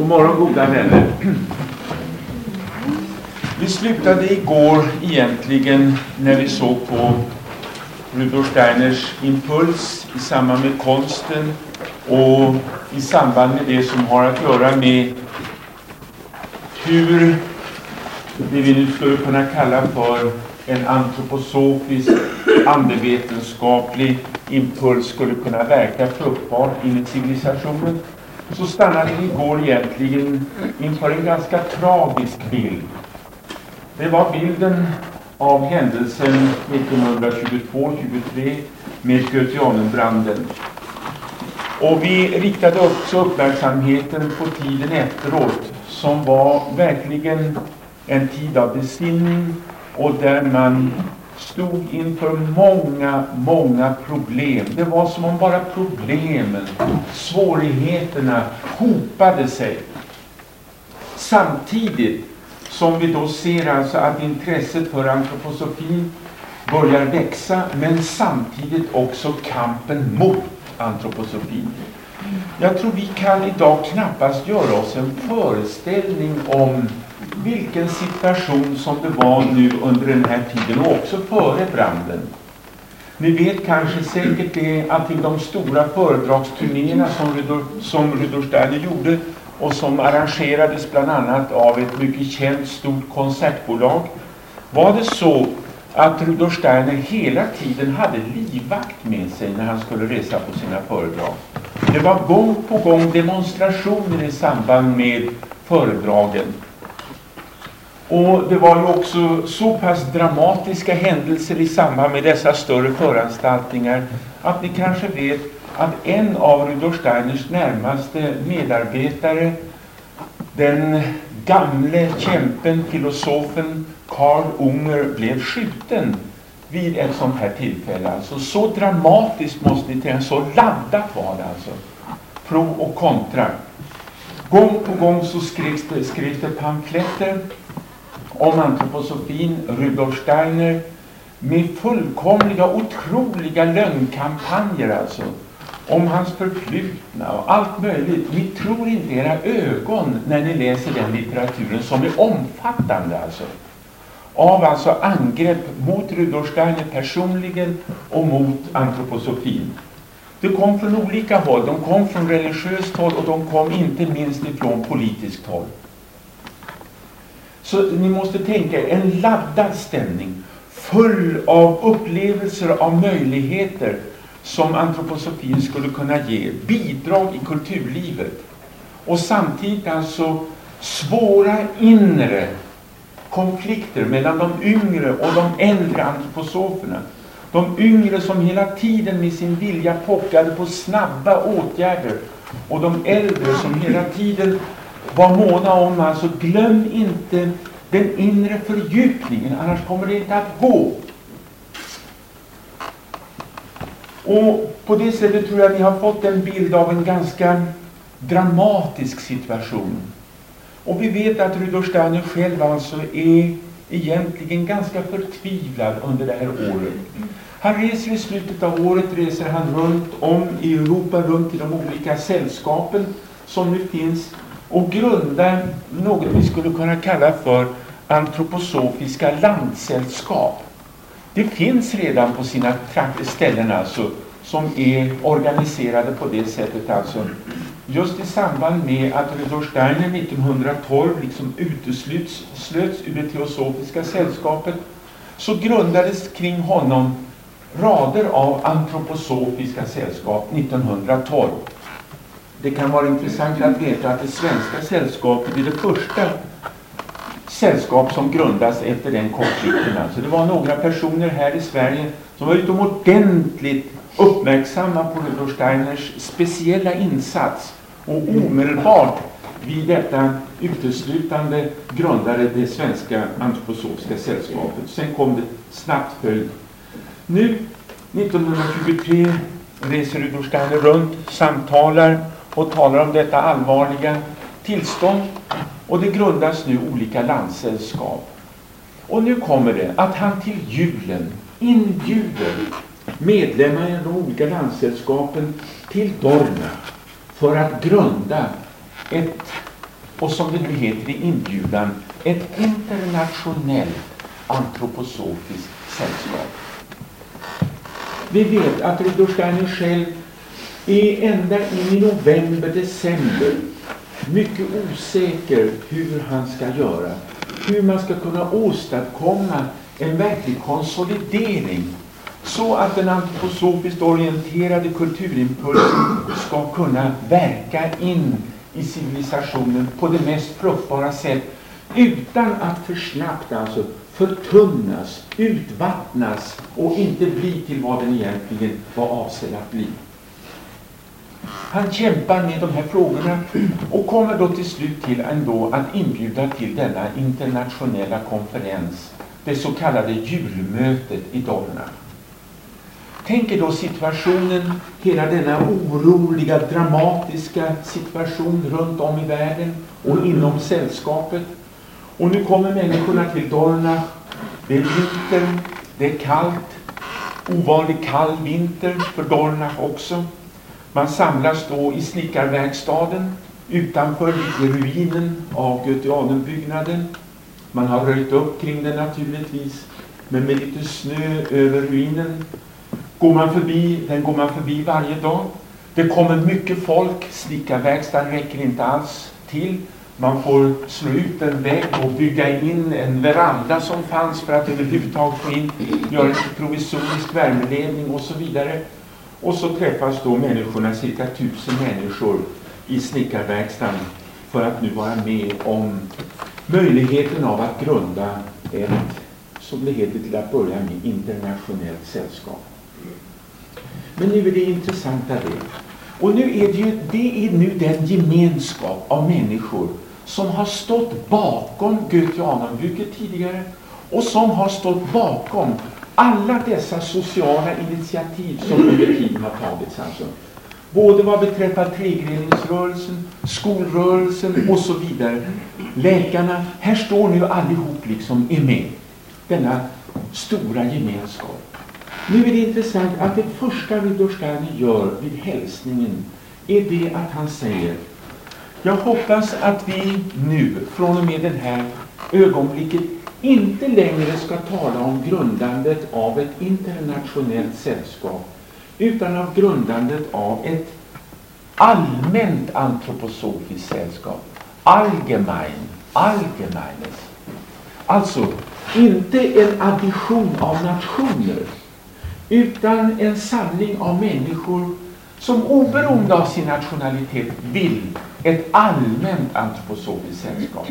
God morgon goda vänner. Vi slutade igår egentligen när vi såg på Rudolf Steiners impuls i samband med konsten och i samband med det som har att göra med hur det vi nu skulle kunna kalla för en antroposofisk, andevetenskaplig impuls skulle kunna verka fruktbart in i civilisationen, så stannade vi igår egentligen inför en ganska tragisk bild. Det var bilden av händelsen 1922-23 med Göteborgsbranden. Och vi riktade också uppmärksamheten på tiden efteråt, som var verkligen en tid av besinning och där man stod inför många problem. Det var som om bara problemen, svårigheterna hopade sig. Samtidigt som vi då ser alltså att intresset för antroposofin börjar växa, men samtidigt också kampen mot antroposofin. Jag tror vi kan idag knappast göra oss en föreställning om vilken situation som det var nu under den här tiden och också före branden. Ni vet kanske säkert det att till de stora föredragsturnéerna som Rudolf Steiner gjorde och som arrangerades bland annat av ett mycket känt stort konsertbolag, var det så att Rudolf Steiner hela tiden hade livvakt med sig när han skulle resa på sina föredrag. Det var gång på gång demonstrationer i samband med föredragen. Och det var ju också så pass dramatiska händelser i samband med dessa större föranstaltningar att ni kanske vet att en av Rudolf Steiners närmaste medarbetare, den gamle kämpen, filosofen Karl Unger, blev skjuten vid ett sånt här tillfälle. Alltså så dramatiskt måste ni tänka, så laddat var det alltså. Pro och kontra. Gång på gång så skrevs det pamfletter om antroposofin, Rudolf Steiner, med fullkomliga, otroliga lögnkampanjer alltså, om hans förflutna och allt möjligt. Ni tror inte era ögon när ni läser den litteraturen, som är omfattande alltså. Av alltså angrepp mot Rudolf Steiner personligen och mot antroposofin. Det kom från olika håll. De kom från religiöst håll och de kom inte minst ifrån politiskt håll. Så ni måste tänka en laddad stämning, full av upplevelser, av möjligheter som antroposofin skulle kunna ge, bidrag i kulturlivet. Och samtidigt alltså svåra inre konflikter mellan de yngre och de äldre antroposoferna. De yngre som hela tiden med sin vilja pockade på snabba åtgärder, och de äldre som hela tiden var måna om, alltså glöm inte den inre fördjupningen, annars kommer det inte att gå. Och på det sättet tror jag att ni har fått en bild av en ganska dramatisk situation. Och vi vet att Rudolf Steiner själv alltså är egentligen ganska förtvivlad under det här året. Han reser i slutet av året, reser han runt om i Europa, runt i de olika sällskapen som nu finns, och grundar något vi skulle kunna kalla för antroposofiska landsällskap. Det finns redan på sina ställen alltså, som är organiserade på det sättet alltså. Just i samband med att Rudolf Steiner 1912 liksom slöts ur det teosofiska sällskapet, så grundades kring honom rader av antroposofiska sällskap 1912. Det kan vara intressant att veta att det svenska sällskapet är det första sällskap som grundas efter den konflikten. Alltså det var några personer här i Sverige som var utomordentligt uppmärksamma på Rudolf Steiners speciella insats och omedelbart vid detta uteslutande grundade det svenska antroposofiska sällskapet. Sen kom det snabbt följd. Nu 1923 reser Rudolf Steiner runt, samtalar och talar om detta allvarliga tillstånd, och det grundas nu olika landsällskap. Och nu kommer det att han till julen inbjuder medlemmar i de olika landsällskapen till Dorna för att grunda ett och som det nu heter i inbjudan, ett internationellt antroposofiskt sällskap. Vi vet att Rudolf Steiner själv är ända in i november, december mycket osäker hur han ska göra. Hur man ska kunna åstadkomma en verklig konsolidering så att den antroposofiskt orienterade kulturimpulsen ska kunna verka in i civilisationen på det mest fruktbara sätt utan att för snabbt alltså förtunnas, utvattnas och inte bli till vad den egentligen var avsedd att bli. Han kämpar med de här frågorna och kommer då till slut till ändå att inbjuda till denna internationella konferens, det så kallade julmötet i Dornach. Tänk er då situationen, hela denna oroliga, dramatiska situation runt om i världen och inom sällskapet. Och nu kommer människorna till Dornach. Det är vinter, det är kallt, ovanligt kall vinter för Dornach också. Man samlas då i snickarverkstaden utanför i ruinen av Goetheanenbyggnaden. Man har röjt upp kring den naturligtvis, men med lite snö över ruinen. Går man förbi varje dag. Det kommer mycket folk, snickarverkstaden räcker inte alls till. Man får slå ut en vägg och bygga in en veranda som fanns för att överhuvudtaget få in, göra en provisorisk värmeledning och så vidare. Och så träffas då människorna, cirka 1000 människor i snickarverkstaden för att nu vara med om möjligheten av att grunda ett, som det heter till att börja med, internationellt sällskap. Men nu är det intressanta det. Och nu är det är nu den gemenskap av människor som har stått bakom Goetheanenbygget tidigare och som har stått bakom alla dessa sociala initiativ som under tiden har tagits. Alltså. Både vad beträffar tregreningsrörelsen, skolrörelsen och så vidare. Läkarna, här står nu allihop liksom är med. Denna stora gemenskap. Nu är det intressant att det första Rudolf Steiner gör vid hälsningen är det att han säger: jag hoppas att vi nu från och med den här ögonblicket inte längre ska tala om grundandet av ett internationellt sällskap utan av grundandet av ett allmänt antroposofiskt sällskap. Allgemeines. Alltså inte en addition av nationer utan en samling av människor som oberoende av sin nationalitet vill ett allmänt antroposofiskt sällskap.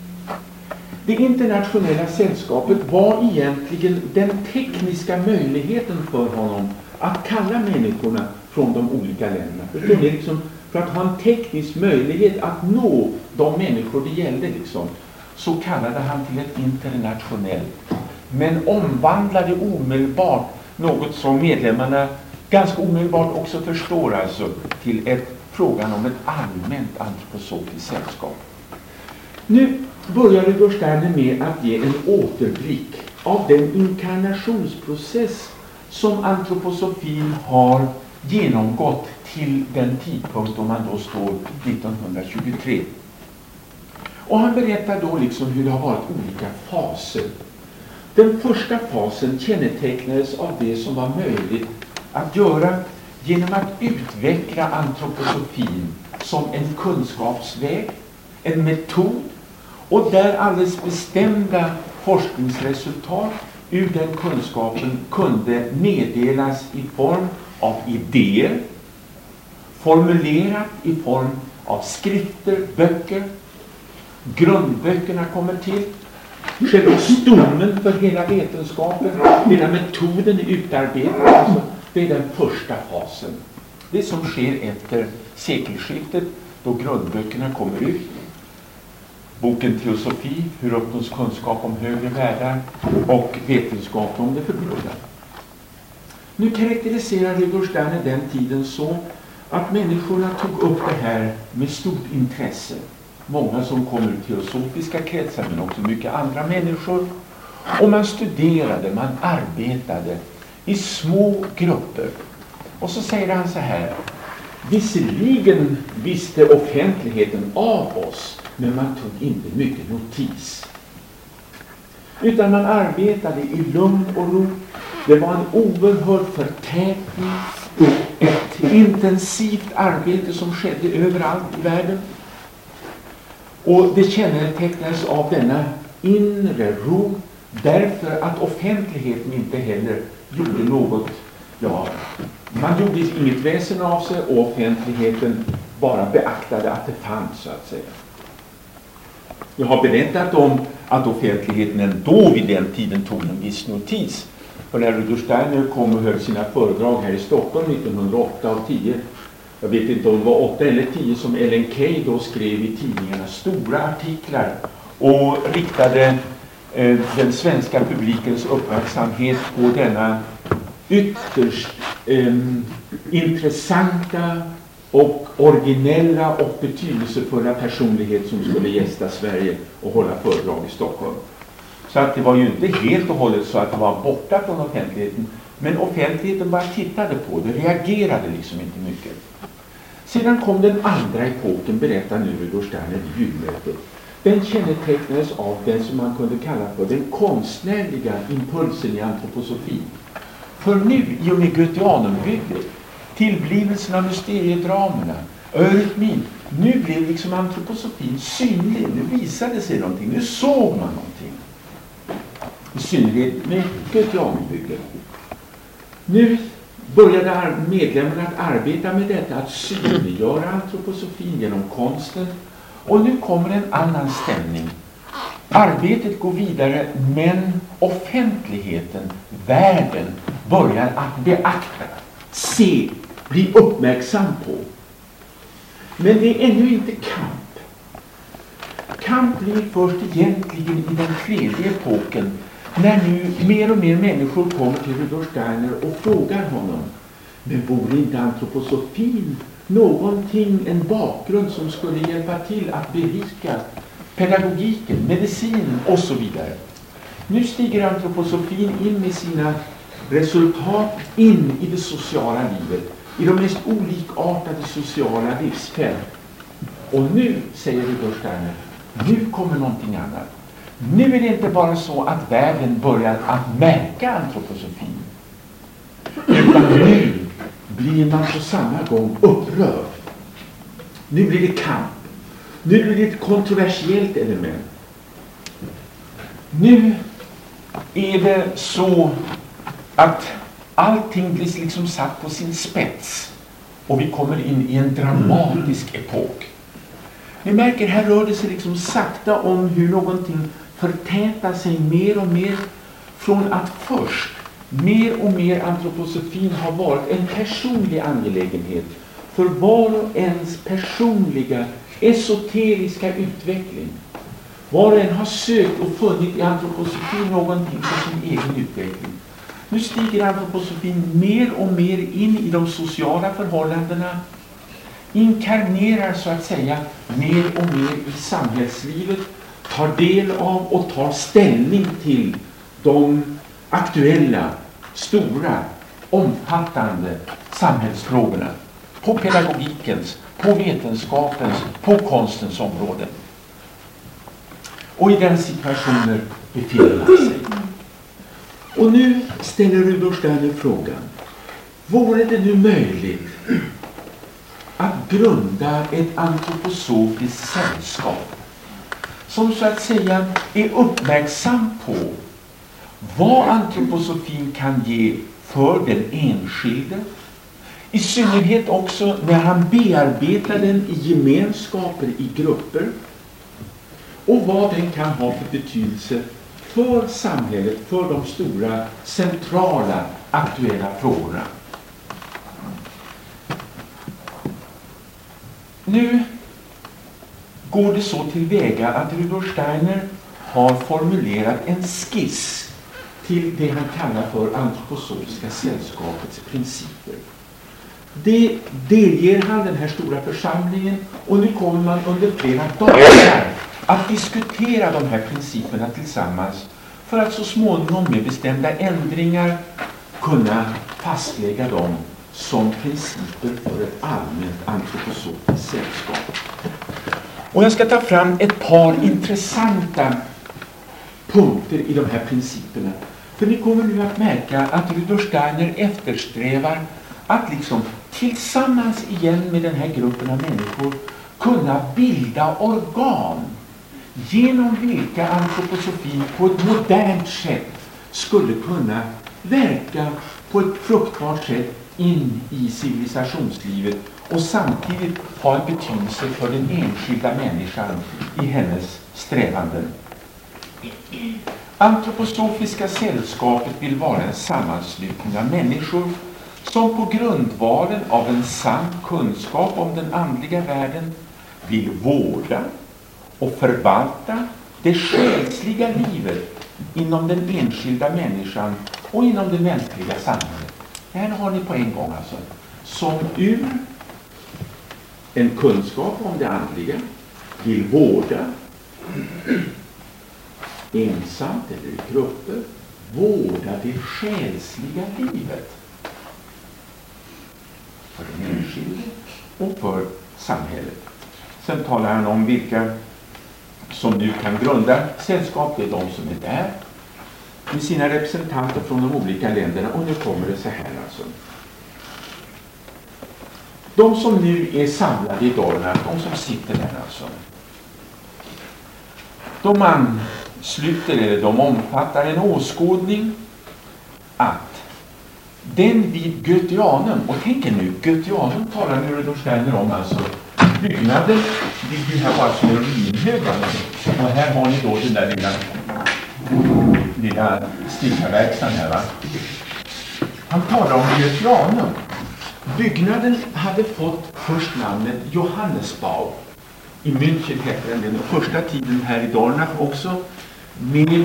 Det internationella sällskapet var egentligen den tekniska möjligheten för honom att kalla människorna från de olika länderna. Det är liksom för att ha en teknisk möjlighet att nå de människor det gällde liksom, så kallade han till ett internationellt, men omvandlade omedelbart något som medlemmarna ganska omedelbart också förstår, alltså till frågan om ett allmänt antroposofiskt sällskap. Nu börjar Rudolf Steiner med att ge en återblick av den inkarnationsprocess som antroposofin har genomgått till den tidpunkt då man då står 1923. Och han berättar då liksom hur det har varit olika faser. Den första fasen kännetecknades av det som var möjligt att göra genom att utveckla antroposofin som en kunskapsväg, en metod, och där alldeles bestämda forskningsresultat ur den kunskapen kunde meddelas i form av idéer, formulerat i form av skrifter, böcker. Grundböckerna kommer till. Själva stommen för hela vetenskapen, hela metoden är utarbetad. Alltså, det är den första fasen. Det som sker efter sekelskiftet då grundböckerna kommer ut. Boken Teosofi, hur uppnås kunskap om högre världar, och vetenskap om det förbjudna. Nu karaktäriserar Rudolf Steiner den tiden så att människorna tog upp det här med stort intresse. Många som kom ur teosofiska kretsar, men också mycket andra människor. Och man studerade, man arbetade i små grupper. Och så säger han så här: Visserligen visste offentligheten av oss, men man tog inte mycket notis. Utan man arbetade i lugn och ro. Det var en oerhörd förtätning, ett intensivt arbete som skedde överallt i världen. Och det kännetecknades av denna inre ro, därför att offentligheten inte heller gjorde något, man gjorde inget väsen av sig, och offentligheten bara beaktade att det fanns, så att säga. Jag har berättat om att offentligheten ändå vid den tiden tog en viss notis. För när Rudolf Steiner kom och höll sina föredrag här i Stockholm 1908 och 10, jag vet inte om det var 8 eller 10, som Ellen Key då skrev i tidningarna stora artiklar och riktade den svenska publikens uppmärksamhet på denna ytterst intressanta och originella och betydelsefulla personlighet som skulle gästa Sverige och hålla föredrag i Stockholm. Så att det var ju inte helt och hållet så att det var borta från offentligheten, men offentligheten bara tittade på det, reagerade liksom inte mycket. Sedan kom den andra epoken, berättar nu Rudolf Steiner vid julmötet. Den kännetecknades av den som man kunde kalla för den konstnärliga impulsen i antroposofin. För nu, i och med Goetheanumbygget, tillblivelsen av mysteriedramerna, eurytmin, nu blev liksom antroposofin synlig, nu visade sig någonting, nu såg man någonting. I synnerhet med Goetheanumbygget. Nu började medlemmarna att arbeta med detta, att synliggöra antroposofin genom konsten. Och nu kommer en annan stämning. Arbetet går vidare, men offentligheten, världen, börjar att beakta, se, bli uppmärksam på. Men det är ännu inte kamp. Kamp blir först egentligen i den tredje epoken, när nu mer och mer människor kommer till Rudolf Steiner och frågar honom: men vore inte antroposofin någonting, en bakgrund som skulle hjälpa till att berika pedagogiken, medicinen och så vidare? Nu stiger antroposofin in med sina resultat in i det sociala livet, i de mest olikartade sociala livsfält. Och nu, säger Rudolf Steiner, nu kommer någonting annat. Nu är det inte bara så att världen börjar att märka antroposofin, utan nu blir man på samma gång upprörd. Nu blir det kamp. Nu blir det ett kontroversiellt element. Nu är det så att allting blir liksom satt på sin spets, och vi kommer in i en dramatisk epok. Ni märker, här rör det sig liksom sakta om hur någonting förtätar sig mer och mer, från att först mer och mer antroposofin har varit en personlig angelägenhet för var och ens personliga esoteriska utveckling. Var och en har sökt och funnit i antroposofin någonting för sin egen utveckling. Nu stiger antroposofin mer och mer in i de sociala förhållandena, inkarnerar så att säga mer och mer i samhällslivet, tar del av och tar ställning till de aktuella, stora, omfattande samhällsfrågorna på pedagogikens, på vetenskapens, på konstens område. Och i den situationen befinner man sig. Och nu ställer Rudolf Steiner frågan: vore det nu möjligt att grunda ett antroposofiskt sällskap som så att säga är uppmärksam på vad antroposofin kan ge för den enskilde, i synnerhet också när han bearbetar den i gemenskaper, i grupper, och vad den kan ha för betydelse för samhället, för de stora, centrala, aktuella frågorna. Nu går det så tillväga att Rudolf Steiner har formulerat en skiss till det han kallar för antroposofiska sällskapets principer. Det delger han den här stora församlingen, och nu kommer man under flera dagar att diskutera de här principerna tillsammans för att så småningom med bestämda ändringar kunna fastlägga dem som principer för ett allmänt antroposofiskt sällskap. Och jag ska ta fram ett par intressanta punkter i de här principerna. För ni kommer nu att märka att Rudolf Steiner eftersträvar att liksom tillsammans igen med den här gruppen av människor kunna bilda organ genom vilka antroposofin på ett modernt sätt skulle kunna verka på ett fruktbart sätt in i civilisationslivet och samtidigt ha en betydelse för den enskilda människan i hennes strävanden. Antroposofiska sällskapet vill vara en sammanslutning av människor som på grundvalen av en sann kunskap om den andliga världen vill vårda och förvalta det själsliga livet inom den enskilda människan och inom det mänskliga samhället. Det här har ni på en gång alltså. Som ur en kunskap om det andliga vill vårda ensamt eller i grupper, vårda det själsliga livet för den enskilde och för samhället. Sen talar han om vilka som nu kan grunda sällskap. Det är de som är där med sina representanter från de olika länderna. Och nu kommer det så här alltså. De som nu är samlade i Dornach, de som sitter där alltså, de ansluter eller de omfattar en åskådning att den vid Goetheanum, och tänk er nu, Goetheanum talar nu Rudolf Steiner om alltså, byggnaden ligger här bara som en ruinhög. Och här har ni då den där lilla stickarverkstan här va. Han talar om Goetheanum. Byggnaden hade fått först namnet Johannesbau. I München hette den första tiden här i Dornach också. Med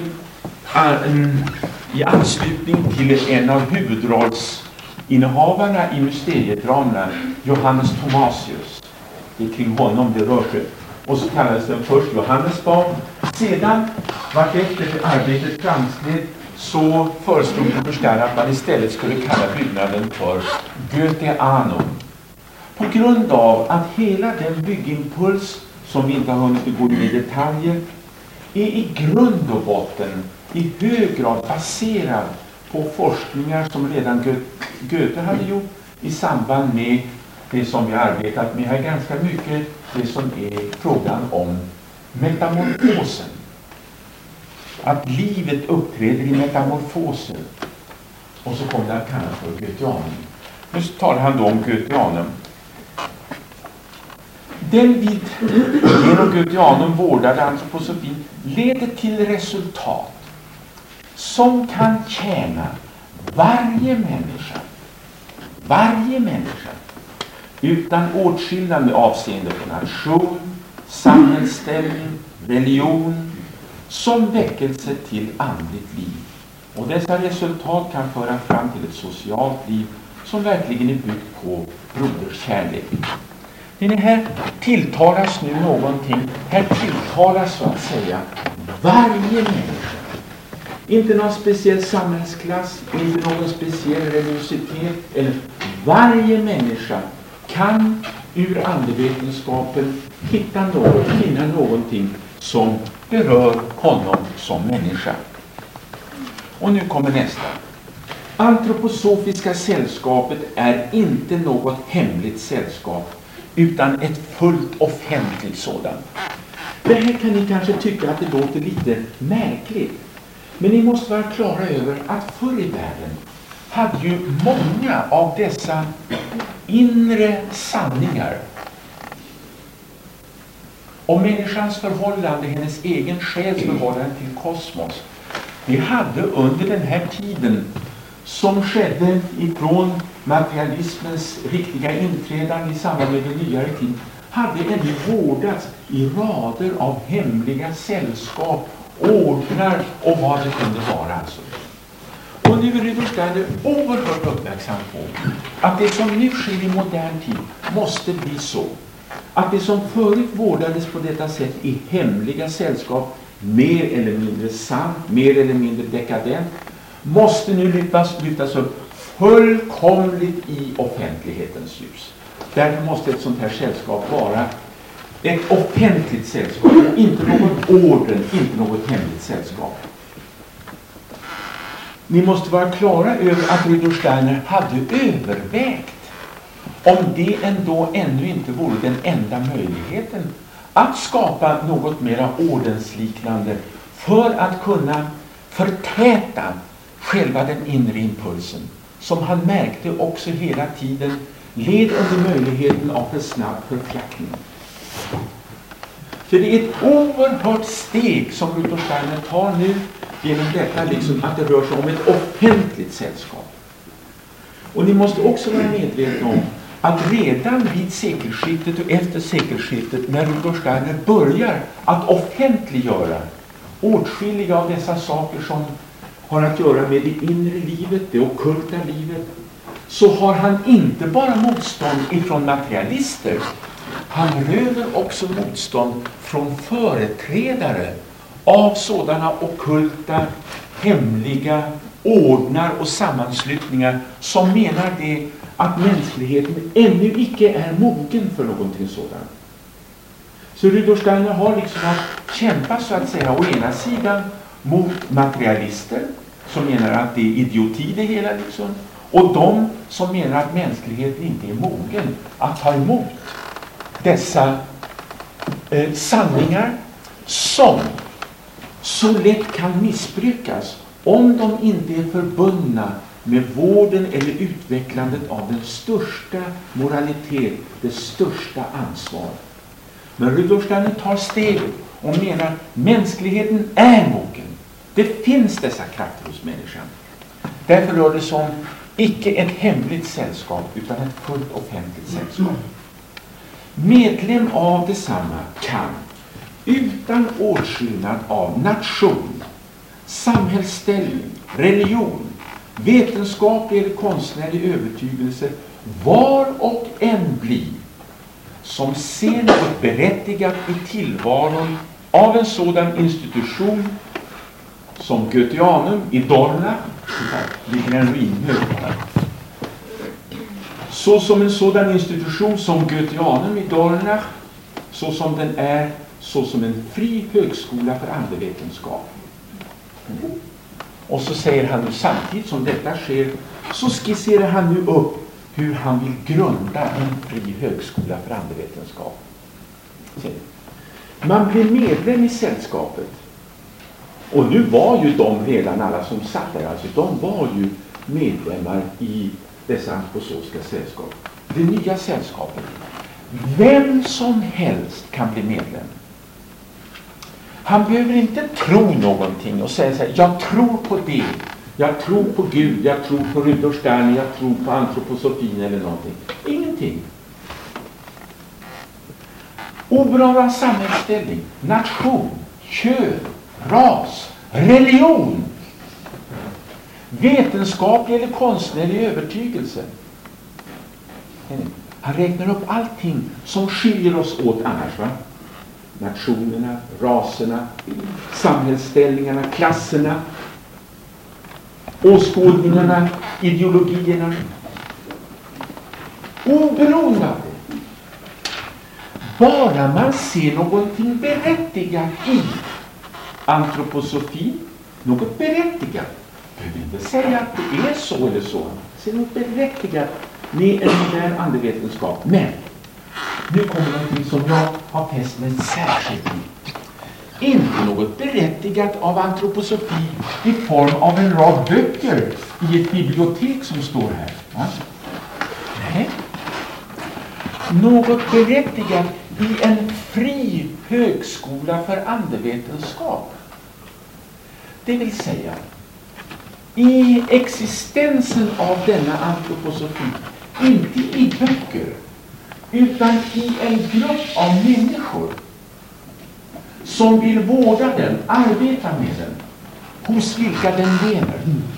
i anslutning till en av huvudrollsinnehavarna i mysteriedramerna, Johannes Thomasius. Det är kring honom det rör sig. Och så kallades den först Johannesbau. Sedan, vartefter arbetet framskred, så föreslog Rudolf att man istället skulle kalla byggnaden för Goetheanum. På grund av att hela den byggimpuls, som vi inte har hunnit gå in i detaljer, är i grund och botten i hög grad baserad på forskningar som redan Goethe hade gjort i samband med det som vi har arbetat med här ganska mycket, det som är frågan om metamorfosen. Att livet uppträder i metamorfoser. Och så kommer det att kallas för Goetheanum. Nu talar han då om Goetheanum. Den vid genom Goetheanum vårdade antroposofin leder till resultat som kan tjäna varje människa utan åtskillnad med avseende på nation, samhällsställning, religion, som väckelse till andligt liv. Och dessa resultat kan föra fram till ett socialt liv som verkligen är byggt på broderskärlek. Det här tilltalas nu någonting. Här tilltalas så att säga varje människa. Inte någon speciell samhällsklass, inte någon speciell religiositet. Eller varje människa kan ur andevetenskapen finna någonting som berör honom som människa. Och nu kommer nästa. Antroposofiska sällskapet är inte något hemligt sällskap, utan ett fullt offentligt sådant. Det här kan ni kanske tycka att det låter lite märkligt. Men ni måste vara klara över att förr i världen hade ju många av dessa inre sanningar om människans förhållande, hennes egen själs förhållande till kosmos. Vi hade under den här tiden som skedde ifrån materialismens riktiga inträdande i samband med den nyare tid, hade ännu vårdats i rader av hemliga sällskap, ordnar och vad det kunde vara alltså. Och nu är Rudolf Steiner oerhört uppmärksam på att det som nu sker i modern tid måste bli så att det som förut vårdades på detta sätt i hemliga sällskap, mer eller mindre sant, mer eller mindre dekadent, måste nu lyftas upp fullkomligt i offentlighetens ljus. Därför måste ett sånt här sällskap vara ett offentligt sällskap, inte något orden, inte något hemligt sällskap. Ni måste vara klara över att Rudolf Steiner hade övervägt om det ändå ännu inte vore den enda möjligheten att skapa något mera ordensliknande för att kunna förtäta själva den inre impulsen, som han märkte också hela tiden led under möjligheten av för snabb förflackning. Så det är ett oerhört steg som Rudolf Steiner tar nu genom detta, liksom att det rör sig om ett offentligt sällskap. Och ni måste också vara medvetna om att redan vid sekelskiftet och efter sekelskiftet, när Rudolf Steiner börjar att offentliggöra åtskilliga av dessa saker som har att göra med det inre livet, det ockulta livet, så har han inte bara motstånd ifrån materialister. Han röner också motstånd från företrädare av sådana ockulta, hemliga ordnar och sammanslutningar som menar det att mänskligheten ännu icke är mogen för någonting sådant. Så Rudolf Steiner har liksom att kämpa, så att säga, å ena sidan mot materialister som menar att det är idioti det hela liksom, och de som menar att mänskligheten inte är mogen att ta emot dessa sanningar som så lätt kan missbrukas om de inte är förbundna med vården eller utvecklandet av den största moralitet, det största ansvar. Men Rudolf Steiner tar steget och menar att mänskligheten är mogen. Det finns dessa krafter hos människan. Därför rör det sig om icke ett hemligt sällskap utan ett fullt offentligt sällskap. Medlem av detsamma kan utan åtskillnad av nation, samhällsställning, religion, vetenskaplig eller konstnärlig övertygelse var och en bli som ser något berättigat i tillvaron av en sådan institution som Goetheanum i Dornach, ligger en ruinhög här. Så som en sådan institution som Goetheanum i Dornach, så som den är, så som en fri högskola för andevetenskap. Och så säger han nu, samtidigt som detta sker, så skisserar han nu upp hur han vill grunda en fri högskola för andevetenskap. Man blir medlem i sällskapet. Och nu var ju de redan, alla som satt där, alltså de var ju medlemmar i dessa antroposofiska sällskap. Det nya sällskapet. Vem som helst kan bli medlem. Han behöver inte tro någonting och säga så här: jag tror på det, jag tror på Gud, jag tror på Rudolf Steiner, jag tror på antroposofin eller någonting. Ingenting. Oberoende av samhällsställning, nation, kön, ras, religion, vetenskaplig eller konstnärlig övertygelse. Han räknar upp allting som skiljer oss åt annars, va? Nationerna, raserna, samhällsställningarna, klasserna, åskådningarna, ideologierna. Oberoende av det. Bara man ser någonting berättigat i antroposofin, något berättigat. Behöver inte säga att det är så eller så. Se något berättigat med en modern andevetenskap. Men nu kommer någonting som jag har fäst mig särskilt i. Inte något berättigat av antroposofi i form av en rad böcker i ett bibliotek som står här. Va? Nej. Något berättigat i en fri högskola för andevetenskap. Det vill säga, i existensen av denna antroposofi, inte i böcker, utan i en grupp av människor som vill vårda den, arbeta med den, hos vilka den lever.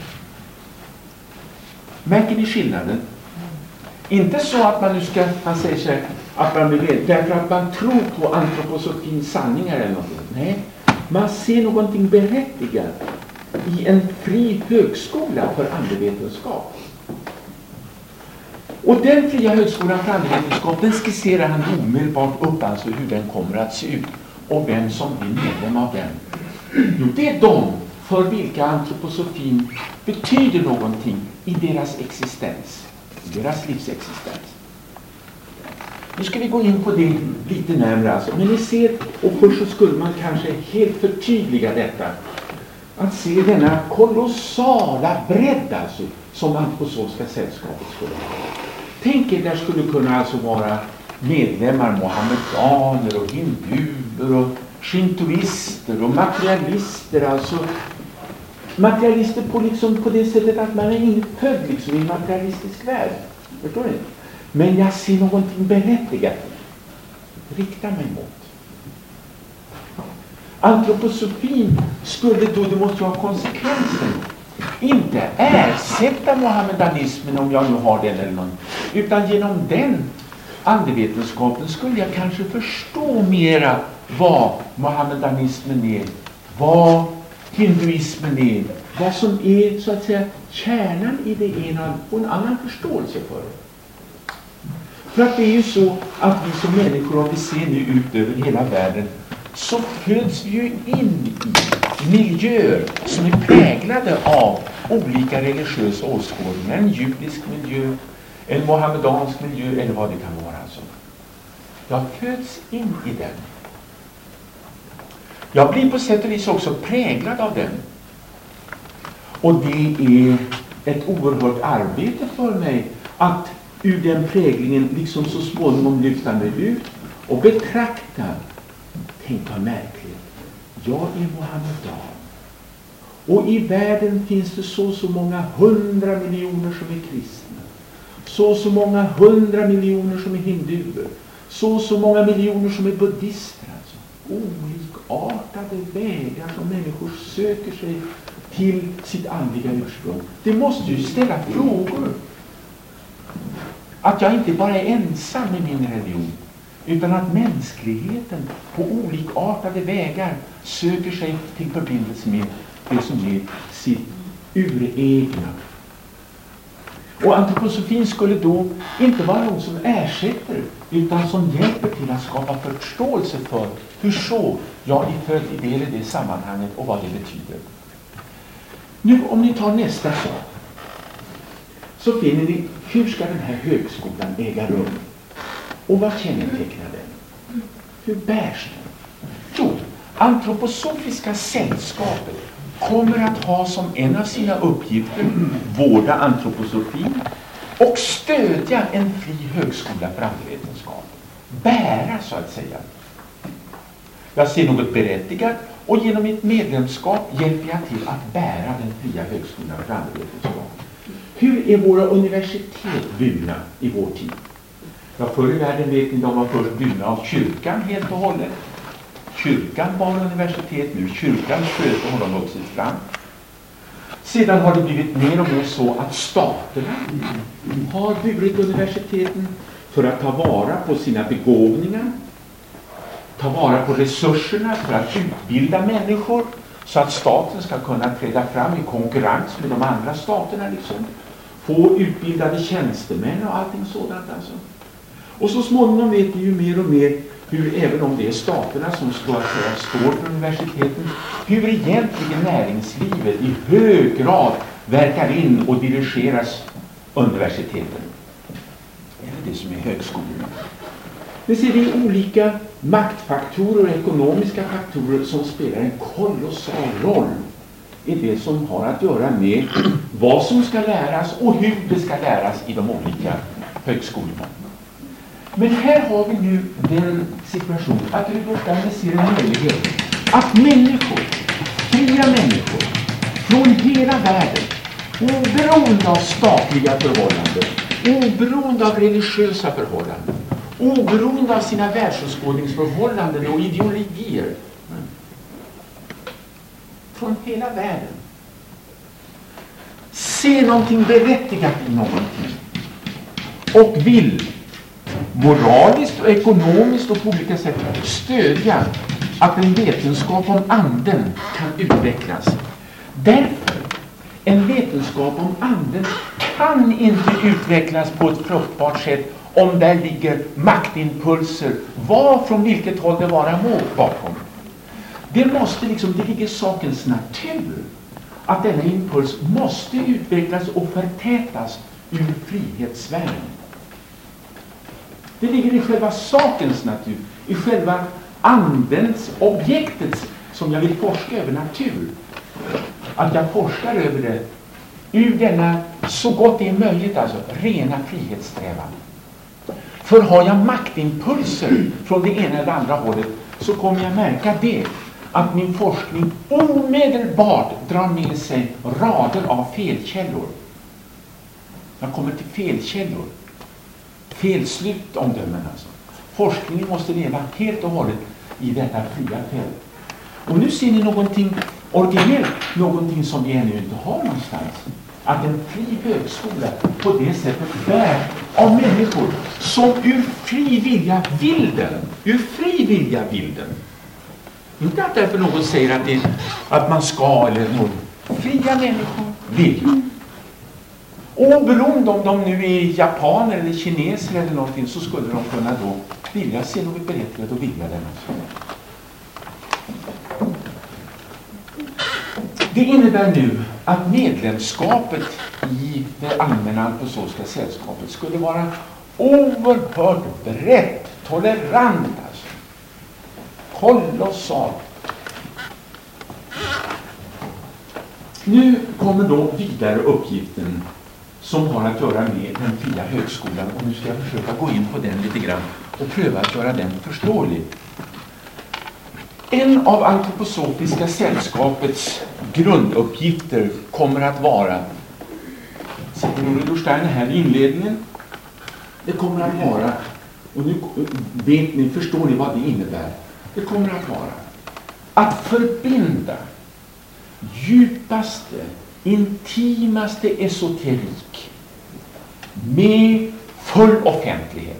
Märker ni skillnaden? Inte så att man nu ska, man säger sig att man vill, därför att man tror på antroposofins sanningar eller något. Nej, man ser någonting berättigat i en fri högskola för andevetenskap. Och den fria högskolan för andevetenskap, den skisserar han omedelbart upp alltså hur den kommer att se ut och vem som blir medlem av den. Jo, det är de för vilka antroposofin betyder någonting i deras existens, i deras livsexistens. Nu ska vi gå in på det lite närmare alltså. Men ni ser, och först så skulle man kanske helt förtydliga detta. Att se denna kolossala bredd alltså, som antroposofiska sällskapet skulle ha. Tänk er, där skulle kunna alltså vara medlemmar, mohammedaner och hinduer och shintoister och materialister, alltså materialister på det sättet att man är infödd liksom i en materialistisk värld. Förstår ni? Men jag ser någonting berättigat. Riktar mig mot. Antroposofin skulle då, det måste ha konsekvenser, inte ersätta mohammedanismen om jag nu har den eller någon, utan genom den andevetenskapen skulle jag kanske förstå mera vad mohammedanismen är, vad hinduismen är, vad som är så att säga kärnan i det ena och en annan förståelse för det. För att det är ju så att vi som människor, om vi ser nu ut över hela världen, så föds vi ju in i miljöer som är präglade av olika religiösa åskådningar. En judisk miljö, en mohammedansk miljö eller vad det kan vara. Alltså. Jag föds in i den. Jag blir på sätt och vis också präglad av den. Och det är ett oerhört arbete för mig att ur den präglingen liksom så småningom lyfta mig ut och betrakta. Tänk vad märkligt. Jag är mohammedan. Och i världen finns det så många 100 miljoner som är kristna. Så många 100 miljoner som är hinduer. Så många miljoner som är buddister. Alltså. Olikartade vägar som människor söker sig till sitt andliga ursprung. Det måste ju ställa frågor. Att jag inte bara är ensam i min religion, utan att mänskligheten på olikartade vägar söker sig till förbindelse med det som är sitt uregna. Och antroposofin skulle då inte vara någon som ersätter, utan som hjälper till att skapa förståelse för hur så jag är född i det sammanhanget och vad det betyder. Nu om ni tar nästa sak, så finner ni hur ska den här högskolan äga rum? Och vad kännetecknar den? Hur bärs den? Jo, antroposofiska sällskapet kommer att ha som en av sina uppgifter vårda antroposofin och stödja en fri högskola för andevetenskap. Bära så att säga. Jag ser något berättigat och genom mitt medlemskap hjälper jag till att bära den fria högskolan för andevetenskap. Hur är våra universitet burna i vår tid? Ja, förr i världen vet ni, de var först burna av kyrkan helt och hållet. Kyrkan var universitet, nu kyrkan sköter har de vuxit fram. Sedan har det blivit mer och mer så att staterna har burit universiteten för att ta vara på sina begåvningar, ta vara på resurserna för att utbilda människor så att staten ska kunna träda fram i konkurrens med de andra staterna liksom. Få utbildade tjänstemän och allting sådant alltså. Och så småningom vet vi ju mer och mer hur, även om det är staterna som står för universiteten, hur egentligen näringslivet i hög grad verkar in och dirigeras universiteten. Eller det som är högskolorna. Vi ser det är olika maktfaktorer och ekonomiska faktorer som spelar en kolossal roll i det som har att göra med vad som ska läras och hur det ska läras i de olika högskolorna. Men här har vi nu den situationen att Rudolf Steiner ser en möjlighet att människor, fria människor från hela världen, oberoende av statliga förhållanden, oberoende av religiösa förhållanden, oberoende av sina världsåskådningsförhållanden och ideologier, från hela världen se någonting berättigat i någonting och vill moraliskt och ekonomiskt och på olika sätt stödja att en vetenskap om anden kan utvecklas. Därför en vetenskap om anden kan inte utvecklas på ett fruktbart sätt om där ligger maktimpulser, från vilket håll det vara må bakom. Det måste det ligger sakens natur att denna impuls måste utvecklas och förtätas ur frihetssfären. Det ligger i själva sakens natur, i själva andens, objektets, som jag vill forska över, natur. Att jag forskar över det ur denna, så gott det är möjligt, rena frihetssträvan. För har jag maktimpulser från det ena eller andra hållet, så kommer jag märka det, att min forskning omedelbart drar med sig rader av felkällor. Jag kommer till felkällor. Felslut omdömen Forskningen måste leva helt och hållet i detta fria fält. Och nu ser ni någonting originellt, någonting som vi ännu inte har någonstans. Att en fri högskola på det sättet bär av människor som ur fri vilja vill den. Inte att därför någon säger att man ska eller någon. Fria människor vill. Oberoende om de nu är japaner eller kineser eller någonting, så skulle de kunna då vilja se något berättigat och vilja denna sak. Det innebär nu att medlemskapet i det allmänna antroposofiska sällskapet skulle vara oerhört brett, tolerant, kolossalt. Nu kommer då vidare uppgiften som har att göra med den fria högskolan, och nu ska jag försöka gå in på den lite grann och pröva att göra den förståelig. En av antroposofiska sällskapets grunduppgifter kommer att vara, säger Rudolf Steiner här i inledningen, det kommer att vara, och nu förstår ni vad det innebär, det kommer att vara att förbinda djupaste, intimaste esoterik med full offentlighet.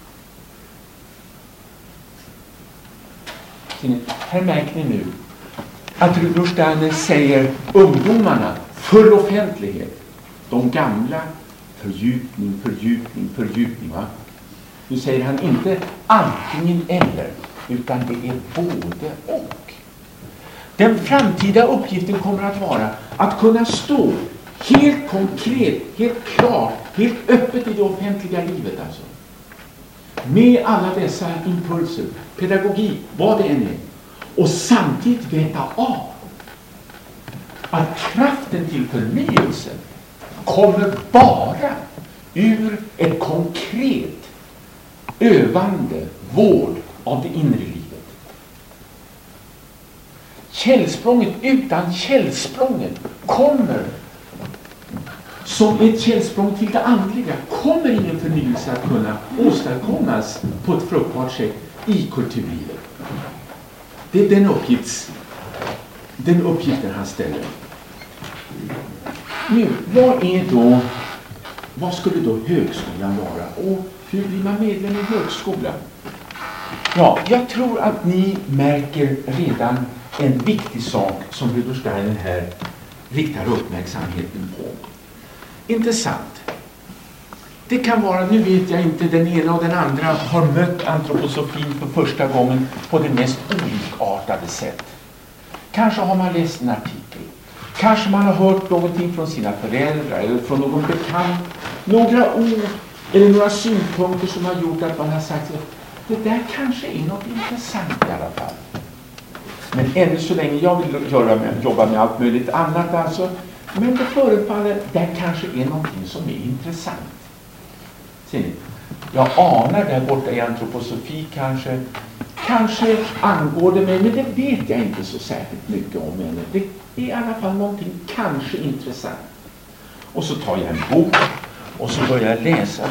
Här märker ni nu att Rudolf Steiner säger ungdomarna full offentlighet, de gamla fördjupning. Va? Nu säger han inte antingen eller, utan det är både och. Den framtida uppgiften kommer att vara att kunna stå helt konkret, helt klart, helt öppet i det offentliga livet med alla dessa impulser, pedagogik, vad det än är, och samtidigt veta av att kraften till förnyelse kommer bara ur ett konkret övande vård av det inre livet. Källsprånget, utan källsprånget kommer som ett källsprång till det andliga, kommer ingen förnyelse att kunna åstadkommas på ett fruktbart sätt i kulturlivet. Det är den uppgiften han ställer. Nu, vad skulle då högskolan vara? Och hur blir man medlem i högskolan? Ja, jag tror att ni märker redan en viktig sak som Rudolf Steiner här riktar uppmärksamheten på. Intressant. Det kan vara, nu vet jag inte, den ena och den andra har mött antroposofin för första gången på det mest olikartade sätt. Kanske har man läst en artikel. Kanske man har hört någonting från sina föräldrar eller från någon bekant. Några ord eller några synpunkter som har gjort att man har sagt att det där kanske är något intressant i alla fall. Men ännu så länge, jag vill jobba med allt möjligt annat men det förefaller, där kanske är någonting som är intressant. Ser ni? Jag anar där borta i antroposofi kanske angår det mig, men det vet jag inte så särskilt mycket om ännu. Det är i alla fall någonting kanske intressant. Och så tar jag en bok och så börjar jag läsa.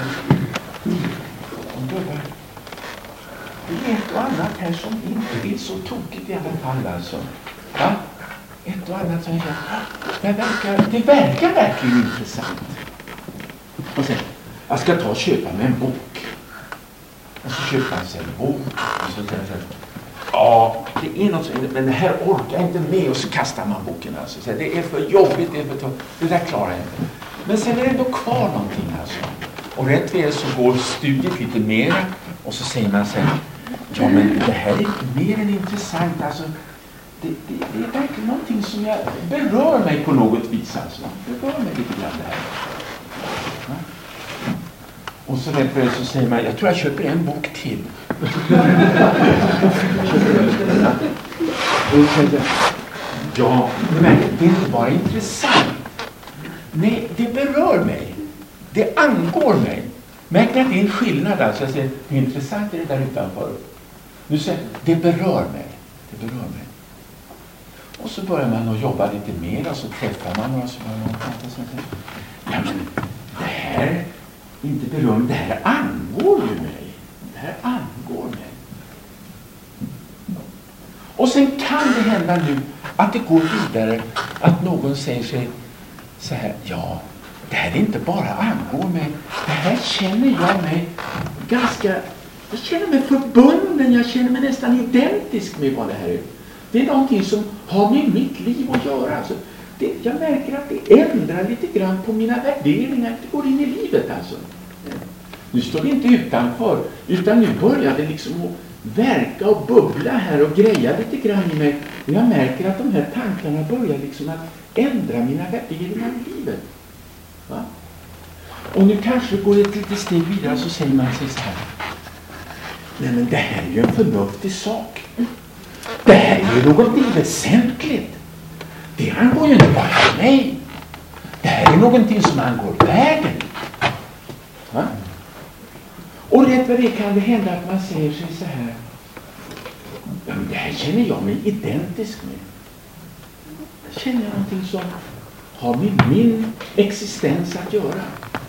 Det är ett och annat här som inte är så tokigt i alla fall Ja? Ett och annat som det verkar verkligen intressant. Och sen, jag ska ta och köpa mig en bok. Och så köper han sig en bok. Och så säger han, ja, det är något som, men det här orkar jag inte med, och så kastar man boken alltså. Så det är för jobbigt, det där klarar jag inte. Men sen är det ändå kvar någonting alltså. Och rätt väl så går studiet lite mer, och så säger man sen, ja men det här är mer än intressant alltså. Det är verkligen någonting som jag berör mig på något vis alltså. Det berör mig lite grann det här. Ja. Och så rätt väl så säger man, jag tror jag köper en bok till. Och säger, ja, men det är inte bara intressant. Nej, det berör mig. Det angår mig. Märker att det är en skillnad alltså. Jag säger, hur intressant är det där utanför? Nu säger det berör mig. Det berör mig. Och så börjar man att jobba lite mer, och så träffar man några som har någon och säger, ja men det här inte berör mig, det här angår ju mig. Det här angår mig. Och sen kan det hända nu att det går vidare, att någon säger sig så här, ja, det här är inte bara angår mig, det här känner jag mig jag känner mig förbunden, jag känner mig nästan identisk med vad det här är. Det är någonting som har med mitt liv att göra. Alltså, jag märker att det ändrar lite grann på mina värderingar, det går in i livet alltså. Nu står det inte utanför, utan nu börjar det liksom att verka och bubbla här och greja lite grann i mig. Och jag märker att de här tankarna börjar liksom att ändra mina värderingar i livet. Va? Och nu kanske går det ett litet steg vidare, så säger man sig så här. Nej men det här är ju en förnuftig sak. Det här är ju någonting väsentligt. Det angår ju inte bara mig. Det här är någonting som angår världen. Va? Och rätt vad det kan det hända att man säger sig så här. Ja, men det här känner jag mig identisk med. Jag känner någonting som har med min existens att göra.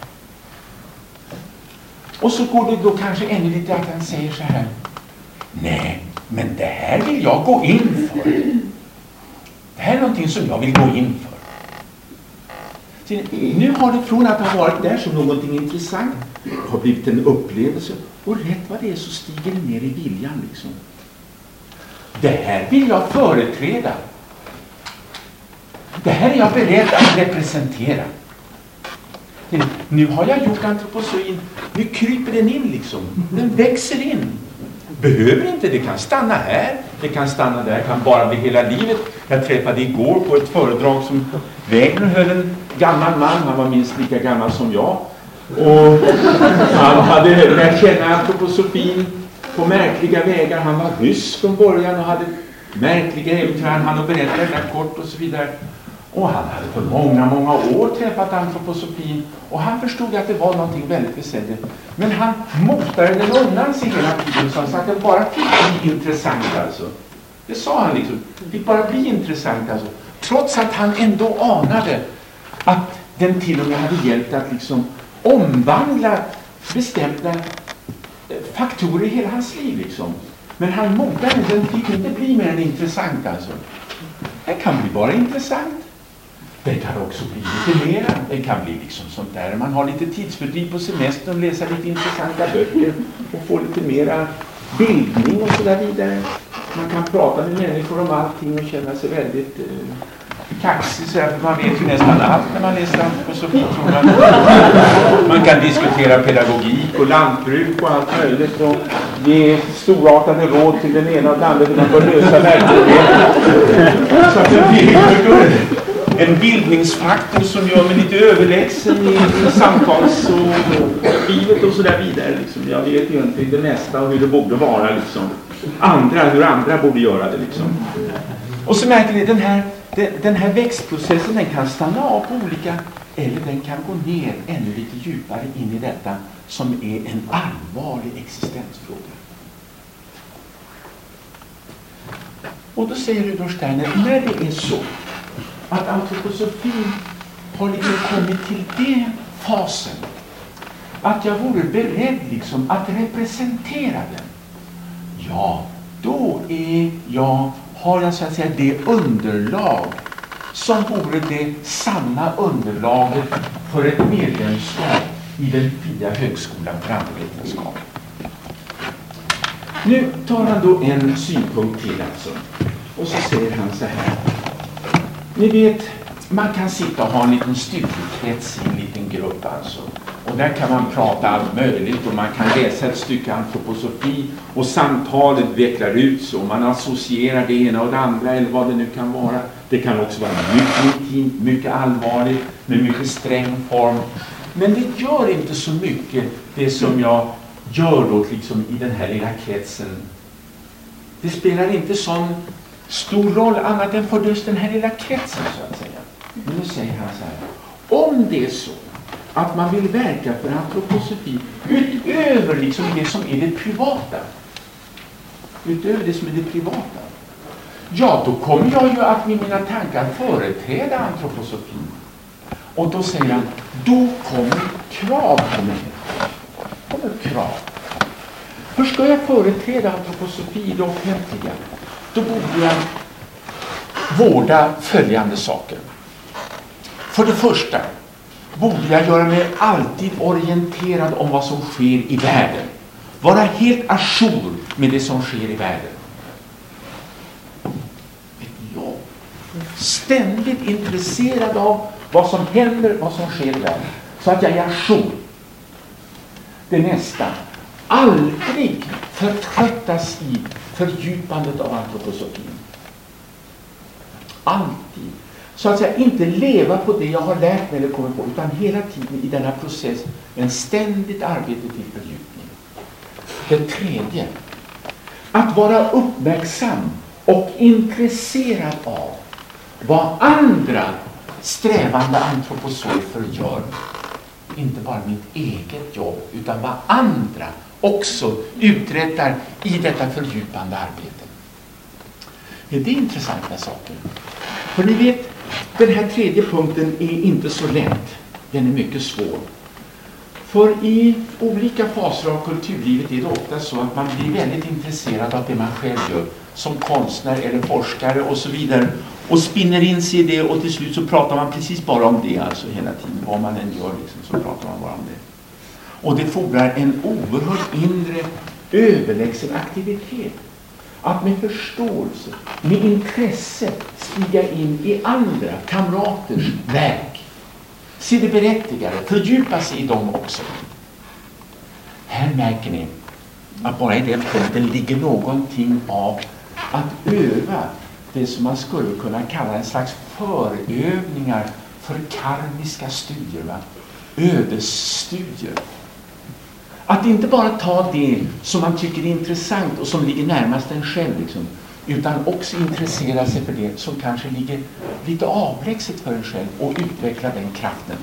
Och så går det då kanske ännu lite att han säger så här. Nej, men det här vill jag gå in för. Det här är någonting som jag vill gå in för. Så nu har det från att ha varit där som någonting intressant har blivit en upplevelse. Och rätt vad det är så stiger det ner i viljan liksom. Det här vill jag företräda. Det här är jag beredd att representera. Nu har jag gjort antropozoin. Nu kryper den in liksom. Den växer in. Behöver inte, det kan stanna här. Det kan stanna där, kan bara bli hela livet. Jag träffade igår på ett föredrag som Wägner höll, en gammal man. Han var minst lika gammal som jag. Och han hade lärt känna antroposofin på märkliga vägar. Han var rysk från början och hade märkliga äventyr. Han hade berättat det kort och så vidare. Och han hade för många år träffat antroposofin, och han förstod att det var någonting väldigt väsentligt. Men han motade den undan sig hela tiden, så han sa att det bara fick bli intressant alltså. Det sa han liksom, det fick bara bli intressant alltså. Trots att han ändå anade att den till och med hade hjälpt att liksom omvandla bestämda faktorer i hela hans liv liksom. Men han motade den, fick inte bli mer än intressant alltså. Det kan bli bara intressant. Det kan också bli lite mera. Det kan bli liksom sånt där. Man har lite tidsfördriv på semestern och läser lite intressanta böcker och får lite mera bildning och så där vidare. Man kan prata med människor om allting och känna sig väldigt kaxig, så för man vet ju nästan allt när man läser antroposofi. Man kan diskutera pedagogik och lantbruk och allt möjligt och ge storartade råd till den ena och den andra hur man bör lösa verkligheten. Så att det blir en bildningsfaktor som gör mig lite överlägsen i samtals och livet och så där vidare. Liksom. Jag vet ju inte det mesta och hur det borde vara. Liksom. Hur andra borde göra det. Liksom. Och så märker ni, den här växtprocessen, den kan stanna av på olika, eller den kan gå ner ännu lite djupare in i detta som är en allvarlig existensfråga. Och då säger Rudolf Steiner, när det är så att antroposofin har liksom kommit till den fasen att jag vore beredd liksom att representera den, ja, då har jag så att säga det underlag som vore det sanna underlaget för ett medlemskap i den fria högskolan för andra vetenskap. Nu tar han då en synpunkt till alltså. Och så säger han så här. Ni vet, man kan sitta och ha en liten studiekrets i en liten grupp alltså. Och där kan man prata allt möjligt och man kan läsa ett stycke antroposofi och samtalet vecklar ut så. Man associerar det ena och det andra eller vad det nu kan vara. Det kan också vara mycket intimt, mycket allvarligt, med mycket sträng form. Men det gör inte så mycket det som jag gör då liksom i den här lilla kretsen. Det spelar inte sån stor roll annat än för just den här lilla kretsen så att säga. Men nu säger han så här. Om det är så att man vill verka för antroposofi utöver liksom det som är det privata. Utöver det som är det privata. Ja, då kommer jag ju att med mina tankar företräda antroposofin. Och då säger han, då kommer krav på mig. Kommer krav. Hur ska jag företräda antroposofi i det offentliga? Då borde jag vårda följande saker. För det första borde jag göra mig alltid orienterad om vad som sker i världen. Vara helt ajour med det som sker i världen. Ständigt intresserad av vad som händer, vad som sker i världen. Så att jag är ajour. Det nästa. Aldrig förtröttas i fördjupandet av antroposofin. Alltid. Så att jag inte leva på det jag har lärt mig eller kommit på, utan hela tiden i denna process en ständigt arbete till fördjupning. Det tredje. Att vara uppmärksam och intresserad av vad andra strävande antroposofer gör. Inte bara mitt eget jobb, utan vad andra också uträttar i detta fördjupande arbete. Det är intressanta saker. För ni vet, den här tredje punkten är inte så lätt. Den är mycket svår. För i olika faser av kulturlivet är det ofta så att man blir väldigt intresserad av det man själv gör. Som konstnär eller forskare och så vidare. Och spinner in sig i det och till slut så pratar man precis bara om det alltså hela tiden. Vad man än gör liksom, så pratar man bara om det. Och det fordrar en oerhörd inre överlägsen aktivitet. Att med förståelse, med intresse stiga in i andra kamraters verk. Se det berättigade, fördjupa sig i dem också. Här märker ni att bara i den punkten ligger någonting av att öva det som man skulle kunna kalla en slags förövningar för karmiska studier, va? Ödesstudier. Att inte bara ta det som man tycker är intressant och som ligger närmast en själv liksom, utan också intressera sig för det som kanske ligger lite avlägset för en själv och utveckla den kraften.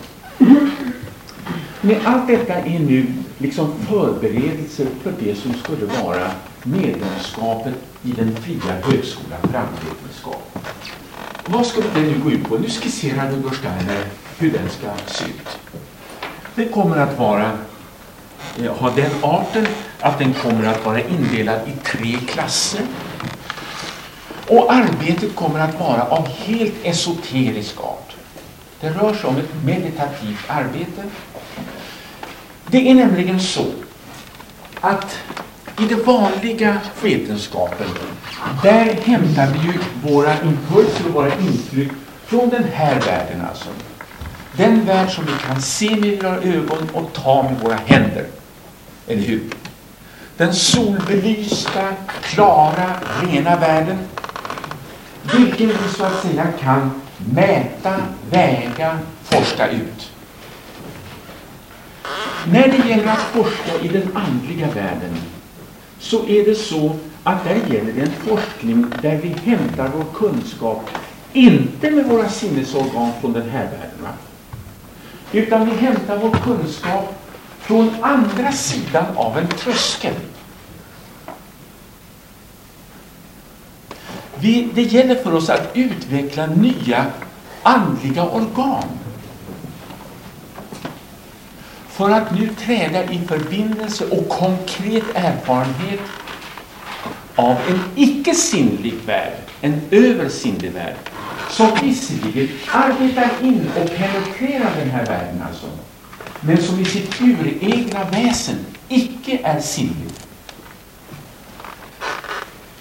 Men allt detta är nu liksom förberedelser för det som skulle vara medlemskapet i den fria högskolan för antropovetenskap. Vad skulle det nu gå ut på? Nu skisserar Rudolf Steiner hur den ska se ut. Det kommer att ha den arten att den kommer att vara indelad i 3 klasser. Och arbetet kommer att vara av helt esoterisk art. Det rör sig om ett meditativt arbete. Det är nämligen så att i det vanliga vetenskapen, där hämtar vi ju våra impulser och våra intryck från den här världen alltså. Den värld som vi kan se med våra ögon och ta med våra händer. Eller hur? Den solbelysta, klara, rena världen. Vilken vi så att säga kan mäta, väga, forska ut. När det gäller att forska i den andliga världen så är det så att där gäller det en forskning där vi hämtar vår kunskap inte med våra sinnesorgan från den här världen, va? Utan vi hämtar vår kunskap från andra sidan av en tröskel. Det gäller för oss att utveckla nya andliga organ. För att nu träda i förbindelse och konkret erfarenhet av en icke-sinnlig värld, en översinnlig värld, som visserligen arbetar in och penetrerar den här världen alltså, men som i sitt uregna väsen icke är sinnlig.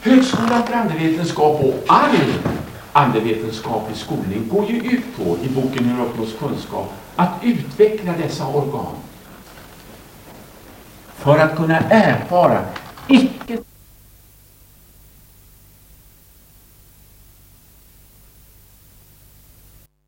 Högskolan för andevetenskap och all andevetenskaplig skolning går ju ut på, i boken Hur uppnås kunskap, att utveckla dessa organ för att kunna erfara icke